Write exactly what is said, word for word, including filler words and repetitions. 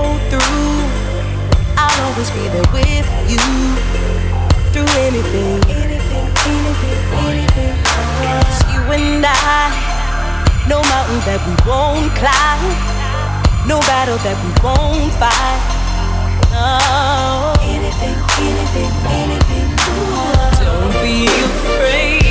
go through, I'll always be there with you. Through anything, anything, anything, anything. It's you and I. No mountain that we won't climb, no battle that we won't fight. Oh, anything, anything, anything. Ooh. Don't be afraid.